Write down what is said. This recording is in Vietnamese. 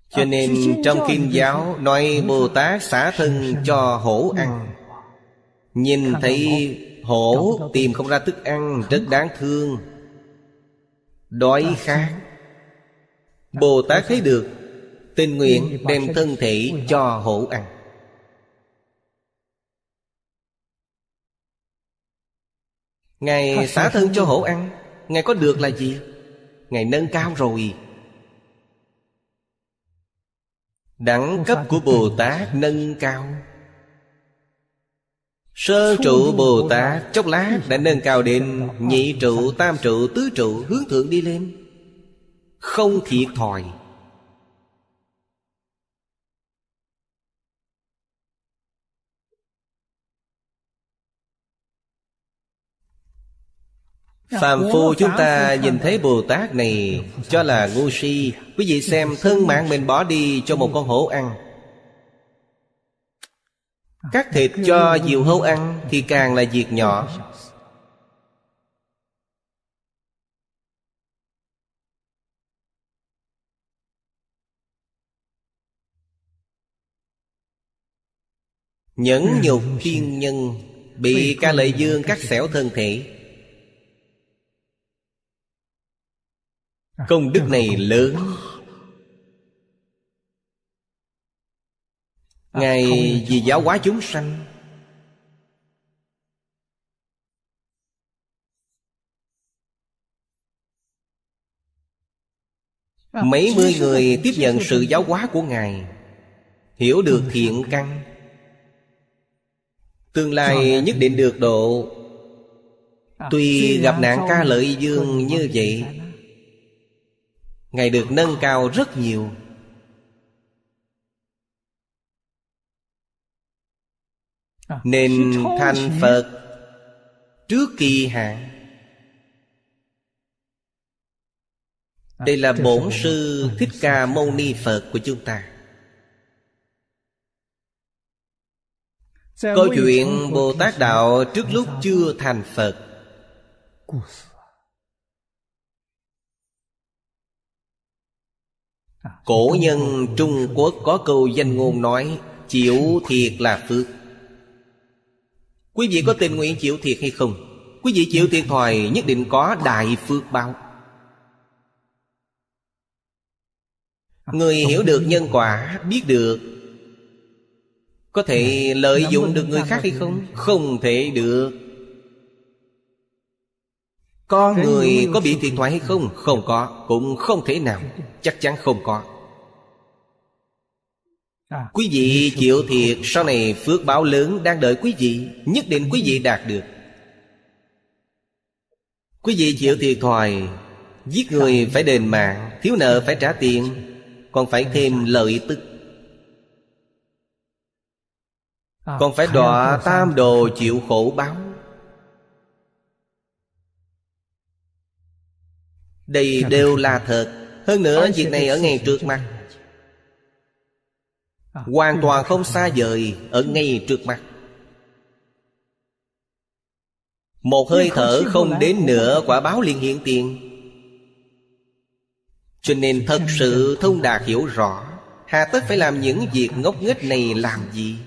Cho nên trong kinh giáo nói Bồ Tát xả thân cho hổ ăn. Nhìn thấy hổ tìm không ra thức ăn, rất đáng thương, đói khát. Bồ Tát thấy được, tình nguyện đem thân thể cho hổ ăn. Ngài xả thân cho hổ ăn, Ngài có được là gì? Ngài nâng cao rồi. Đẳng cấp của Bồ Tát nâng cao. Sơ trụ Bồ Tát chốc lát đã nâng cao đến nhị trụ, tam trụ, tứ trụ, hướng thượng đi lên, không thiệt thòi. Phàm phu chúng ta nhìn thấy Bồ Tát này cho là ngu si. Quý vị xem, thân mạng mình bỏ đi cho một con hổ ăn, cắt thịt cho diều hâu ăn thì càng là việc nhỏ. Nhẫn nhục thiên nhân bị Ca Lợi Dương cắt xẻo thân thể, công đức này lớn. Ngài vì giáo hóa chúng sanh, mấy mươi người tiếp nhận sự giáo hóa của Ngài, hiểu được thiện căn, tương lai nhất định được độ. Tuy gặp nạn Ca Lợi Dương như vậy, Ngài được nâng cao rất nhiều. Nên thành Phật trước kỳ hạn. Đây là bổn sư Thích Ca Mâu Ni Phật của chúng ta. Câu chuyện Bồ Tát Đạo trước lúc chưa thành Phật. Cổ nhân Trung Quốc có câu danh ngôn nói: chịu thiệt là phước. Quý vị có tình nguyện chịu thiệt hay không? Quý vị chịu thiệt thòi nhất định có đại phước báo. Người hiểu được nhân quả, biết được, có thể lợi dụng được người khác hay không? Không thể được. Con người có bị thiệt thòi hay không? Không có, cũng không thể nào. Chắc chắn không có. Quý vị chịu thiệt, sau này phước báo lớn đang đợi quý vị, nhất định quý vị đạt được. Quý vị chịu thiệt thòi, giết người phải đền mạng, thiếu nợ phải trả tiền, còn phải thêm lợi tức, còn phải đọa tam đồ chịu khổ báo. Đây đều là thật. Hơn nữa việc này ở ngay trước mắt, hoàn toàn không xa vời, ở ngay trước mắt. Một hơi thở không đến nữa, quả báo liền hiện tiền. Cho nên thật sự thông đạt hiểu rõ, hà tất phải làm những việc ngốc nghếch này làm gì?